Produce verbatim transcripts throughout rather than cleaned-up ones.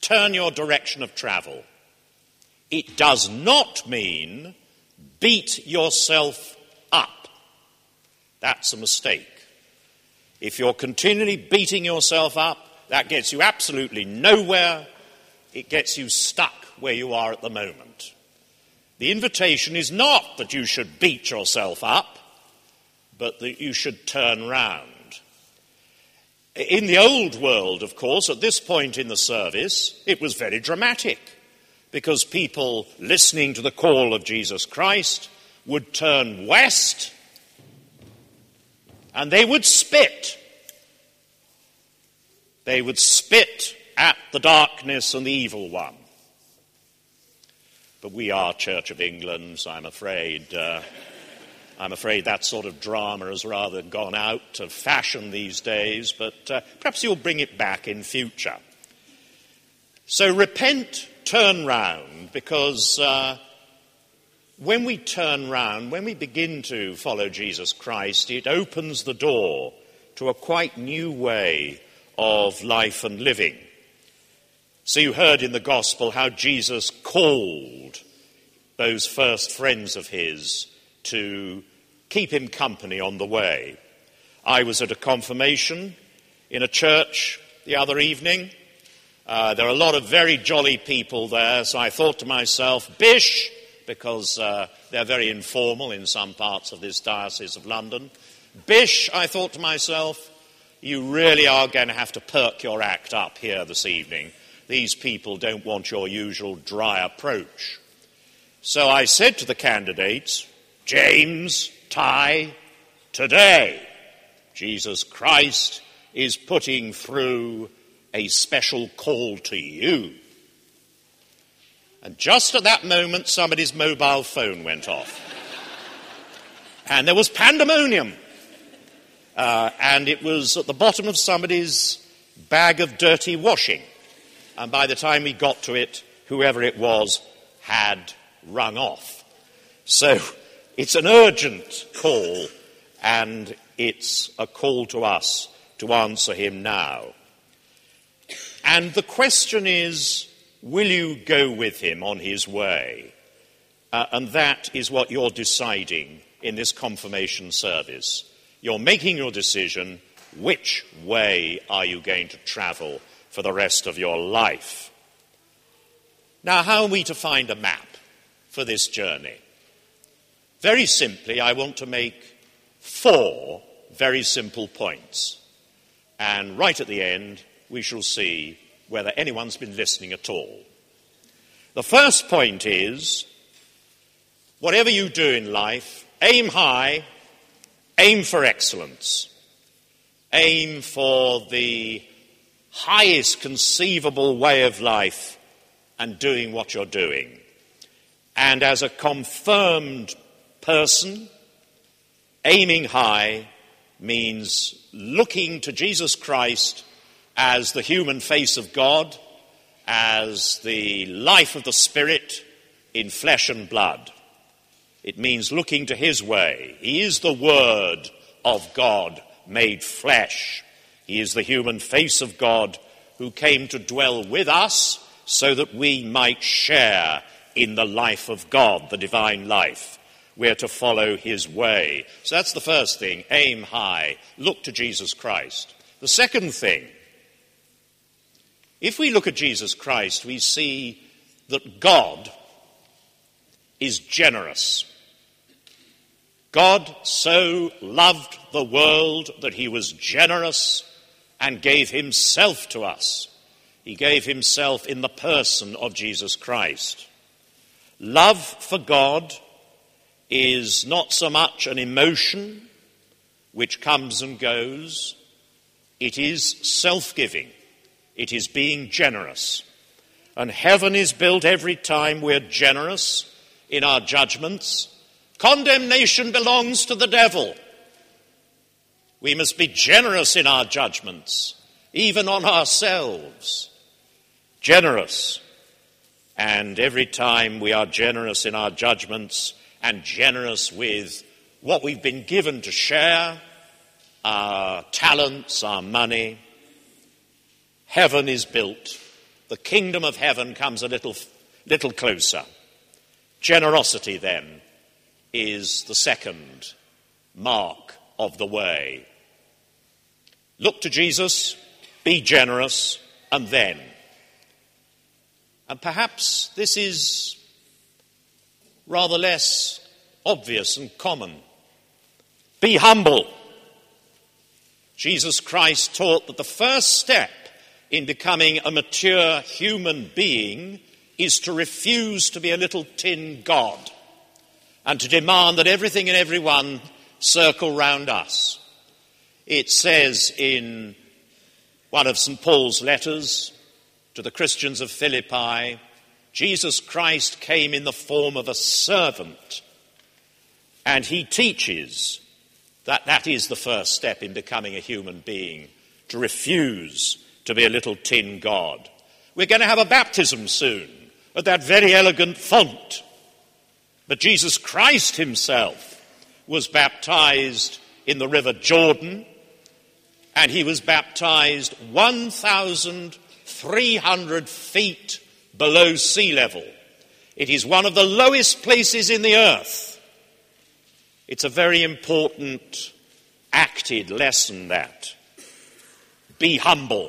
turn your direction of travel. It does not mean beat yourself up. That's a mistake. If you're continually beating yourself up, that gets you absolutely nowhere. It gets you stuck where you are at the moment. The invitation is not that you should beat yourself up, but that you should turn round. In the old world, of course, at this point in the service, it was very dramatic, because people listening to the call of Jesus Christ would turn west and they would spit. They would spit at the darkness and the evil one. But we are Church of England, so I'm afraid, uh, I'm afraid that sort of drama has rather gone out of fashion these days, but uh, perhaps you'll bring it back in future. So repent, turn round, because uh, when we turn round, when we begin to follow Jesus Christ, it opens the door to a quite new way of life and living. So you heard in the gospel how Jesus called those first friends of his to keep him company on the way. I was at a confirmation in a church the other evening. Uh, there are a lot of very jolly people there, so I thought to myself, Bish, because uh, they're very informal in some parts of this diocese of London. Bish, I thought to myself, you really are going to have to perk your act up here this evening. These people don't want your usual dry approach. So I said to the candidates, James, Ty, today Jesus Christ is putting through a special call to you. And just at that moment, somebody's mobile phone went off. And there was pandemonium. Uh, and it was at the bottom of somebody's bag of dirty washing. And by the time we got to it, whoever it was had rung off. So it's an urgent call, and it's a call to us to answer him now. And the question is, will you go with him on his way? Uh, and that is what you're deciding in this confirmation service. You're making your decision, which way are you going to travel for the rest of your life? Now, how are we to find a map for this journey? Very simply, I want to make four very simple points. And right at the end, we shall see whether anyone's been listening at all. The first point is, whatever you do in life, aim high, aim for excellence. Aim for the highest conceivable way of life and doing what you're doing. And as a confirmed person, aiming high means looking to Jesus Christ as the human face of God, as the life of the Spirit in flesh and blood. It means looking to his way. He is the Word of God made flesh. He is the human face of God who came to dwell with us so that we might share in the life of God, the divine life. We're to follow his way. So that's the first thing. Aim high. Look to Jesus Christ. The second thing, if we look at Jesus Christ, we see that God is generous. God so loved the world that he was generous and gave himself to us. He gave himself in the person of Jesus Christ. Love for God is not so much an emotion which comes and goes. It is self-giving. It is being generous. And heaven is built every time we're generous in our judgments. Condemnation belongs to the devil. We must be generous in our judgments, even on ourselves. Generous. And every time we are generous in our judgments and generous with what we've been given to share, our talents, our money, heaven is built the kingdom of heaven comes a little, little closer. Generosity, then, is the second mark of the way. Look to Jesus, be generous, and then. And perhaps this is rather less obvious and common. Be humble. Jesus Christ taught that the first step in becoming a mature human being is to refuse to be a little tin god and to demand that everything and everyone circle round us. It says in one of Saint Paul's letters to the Christians of Philippi, Jesus Christ came in the form of a servant, and he teaches that that is the first step in becoming a human being, to refuse to be a little tin god. We're going to have a baptism soon at that very elegant font. But Jesus Christ himself was baptized in the river Jordan, and he was baptized one thousand three hundred feet below sea level. It is one of the lowest places in the earth. It's a very important acted lesson, that. Be humble.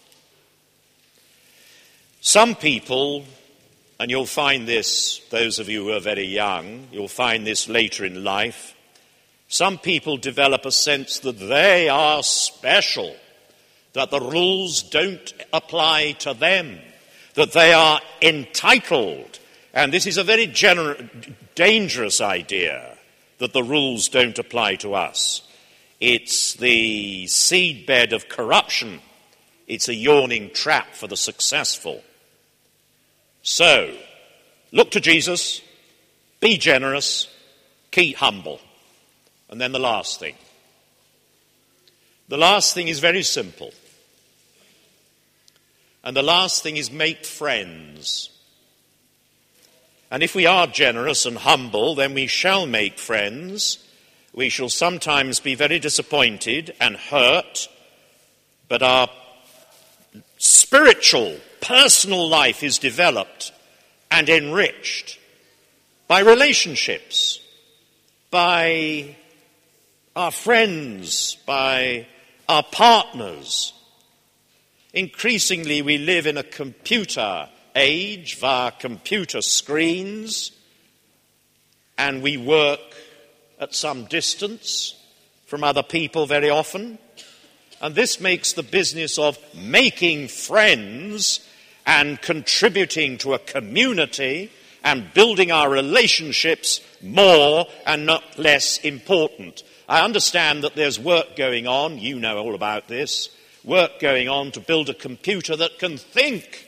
Some people, and you'll find this, those of you who are very young, you'll find this later in life, some people develop a sense that they are special, that the rules don't apply to them, that they are entitled. And this is a very gener- dangerous idea, that the rules don't apply to us. It's the seedbed of corruption. It's a yawning trap for the successful. So, look to Jesus, be generous, keep humble. And then the last thing. The last thing is very simple. And the last thing is make friends. And if we are generous and humble, then we shall make friends. We shall sometimes be very disappointed and hurt, but our spiritual, personal life is developed and enriched by relationships, by our friends, by our partners. Increasingly, we live in a computer age via computer screens, and we work at some distance from other people very often. And this makes the business of making friends and contributing to a community and building our relationships more and not less important. I understand that there's work going on, you know all about this, work going on to build a computer that can think.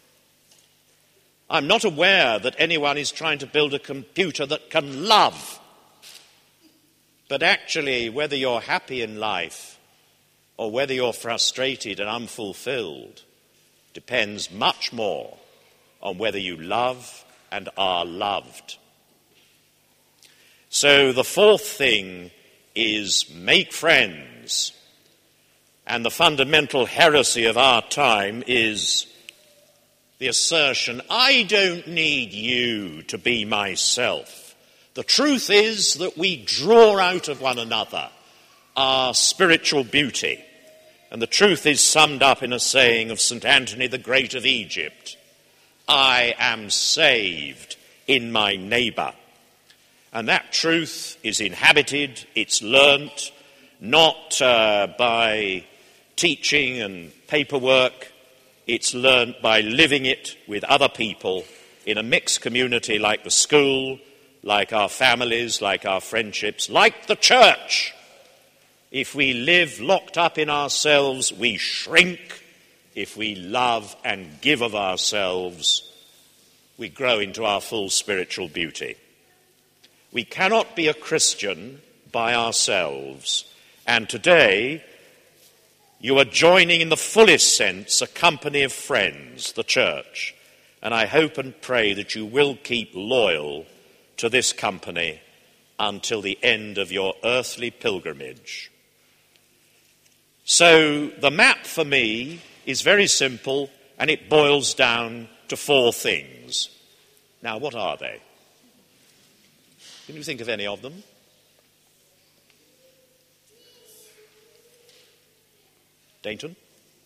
I'm not aware that anyone is trying to build a computer that can love. But actually, whether you're happy in life or whether you're frustrated and unfulfilled depends much more on whether you love and are loved. So the fourth thing is make friends. And the fundamental heresy of our time is the assertion, I don't need you to be myself. The truth is that we draw out of one another our spiritual beauty. And the truth is summed up in a saying of Saint Anthony the Great of Egypt, I am saved in my neighbour. And that truth is inhabited, it's learnt, not uh, by teaching and paperwork. It's learnt by living it with other people in a mixed community like the school, like our families, like our friendships, like the church. If we live locked up in ourselves, we shrink. If we love and give of ourselves, we grow into our full spiritual beauty. We cannot be a Christian by ourselves. And today, you are joining in the fullest sense a company of friends, the church. And I hope and pray that you will keep loyal to this company until the end of your earthly pilgrimage. So the map for me is very simple. and it boils down to four things. Now, what are they? Can you think of any of them? Dayton?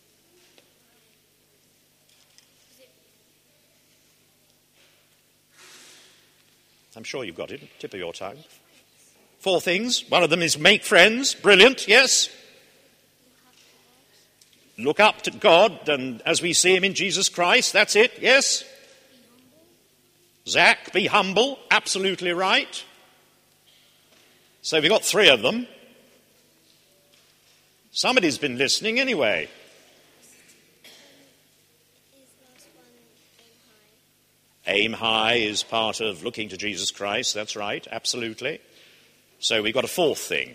I'm sure you've got it, tip of your tongue. Four things. One of them is make friends. Brilliant, yes. Look up to God, and as we see him in Jesus Christ, that's it, yes. Zach, be humble, absolutely right. So we've got three of them. Somebody's been listening anyway. Aim high is part of looking to Jesus Christ, that's right, absolutely. So we've got a fourth thing.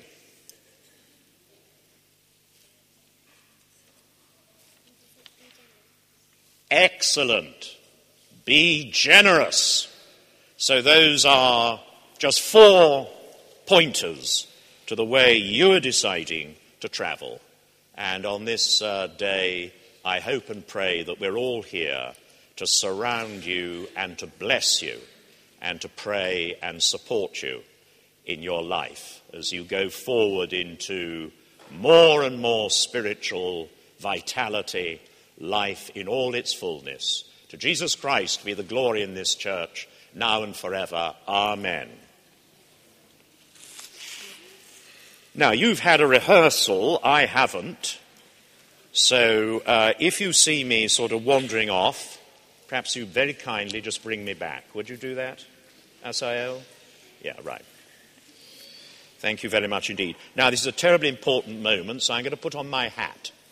Excellent. Be generous. So those are just four pointers to the way you are deciding to travel. And on this uh, day, I hope and pray that we're all here to surround you and to bless you and to pray and support you in your life as you go forward into more and more spiritual vitality, life in all its fullness. To Jesus Christ be the glory in this church, now and forever. Amen. Now, you've had a rehearsal, I haven't. So uh, if you see me sort of wandering off, perhaps you very kindly just bring me back. Would you do that, Asael? Yeah, right. Thank you very much indeed. Now, this is a terribly important moment, so I'm going to put on my hat.